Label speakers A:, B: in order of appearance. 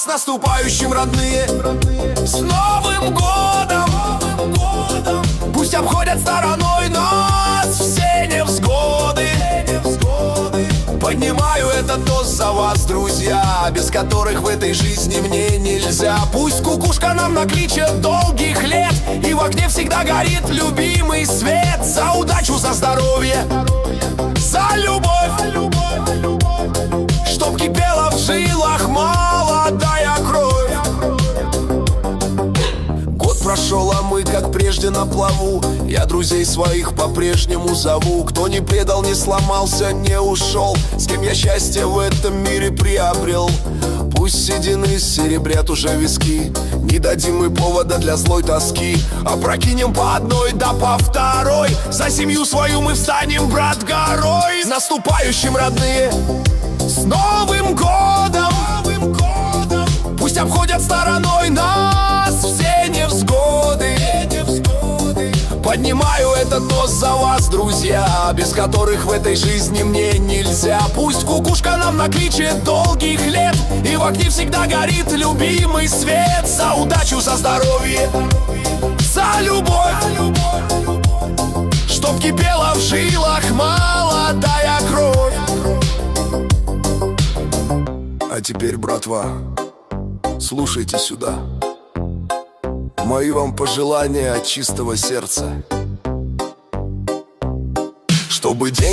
A: С наступающим, родные! С Новым годом! Пусть обходят стороной нас все невзгоды. Поднимаю этот тост за вас, друзья, без которых в этой жизни мне нельзя. Пусть кукушка нам накличет долгих лет, и в окне всегда горит любимый свет. За удачу, за здоровье, за любовь, чтоб кипела в жилах молодая кровь. Год прошел, а мы как прежде на плаву. Я друзей своих по-прежнему зову. Кто не предал, не сломался, не ушел, с кем я счастье в этом мире приобрел. Пусть седины серебрят уже виски, не дадим мы повода для злой тоски. Опрокинем по одной да по второй, за семью свою мы встанем, брат, горой. С наступающим, родные! С Новым годом! Пусть обходят стороной нас все невзгоды. Поднимаю этот тост за вас, друзья, без которых в этой жизни мне нельзя. Пусть кукушка нам накличет долгих лет, и в окне всегда горит любимый свет. За удачу, за здоровье, за любовь, чтоб кипела в жилах молодая кровь. А теперь, братва, слушайте сюда. Мои вам пожелания от чистого сердца. Чтобы день